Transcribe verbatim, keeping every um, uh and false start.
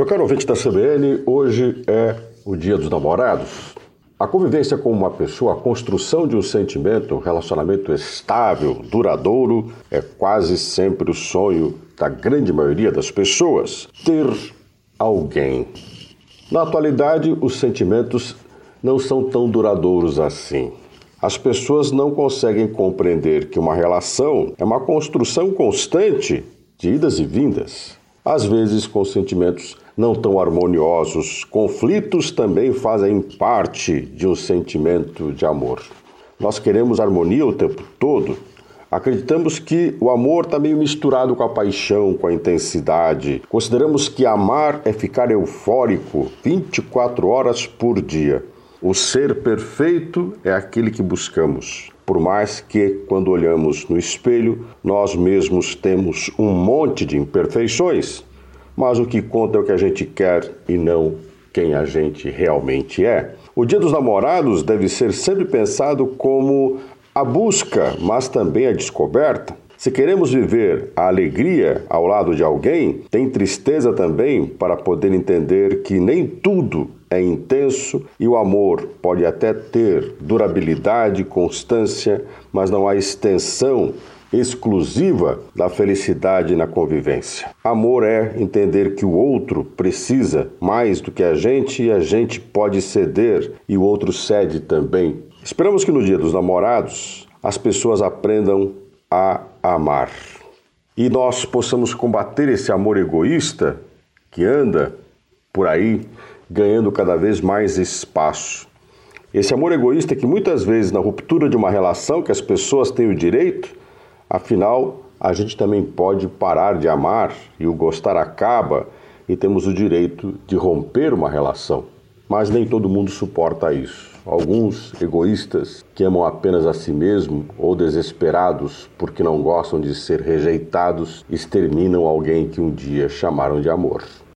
Meu caro ouvinte da C B N, hoje é o Dia dos Namorados. A convivência com uma pessoa, a construção de um sentimento, um relacionamento estável, duradouro, é quase sempre o sonho da grande maioria das pessoas. Ter alguém. Na atualidade, os sentimentos não são tão duradouros assim. As pessoas não conseguem compreender que uma relação é uma construção constante de idas e vindas. Às vezes, com sentimentos não tão harmoniosos, conflitos também fazem parte de um sentimento de amor. Nós queremos harmonia o tempo todo. Acreditamos que o amor está meio misturado com a paixão, com a intensidade. Consideramos que amar é ficar eufórico vinte e quatro horas por dia. O ser perfeito é aquele que buscamos. Por mais que, quando olhamos no espelho, nós mesmos temos um monte de imperfeições, mas o que conta é o que a gente quer e não quem a gente realmente é. O Dia dos Namorados deve ser sempre pensado como a busca, mas também a descoberta. Se queremos viver a alegria ao lado de alguém, tem tristeza também para poder entender que nem tudo é intenso e o amor pode até ter durabilidade, constância, mas não há extensão exclusiva da felicidade na convivência. Amor é entender que o outro precisa mais do que a gente e a gente pode ceder e o outro cede também. Esperamos que no Dia dos Namorados as pessoas aprendam a amar e nós possamos combater esse amor egoísta que anda por aí ganhando cada vez mais espaço. Esse amor egoísta que muitas vezes na ruptura de uma relação que as pessoas têm o direito, afinal a gente também pode parar de amar e o gostar acaba e temos o direito de romper uma relação. Mas nem todo mundo suporta isso. Alguns egoístas que amam apenas a si mesmo ou desesperados porque não gostam de ser rejeitados exterminam alguém que um dia chamaram de amor.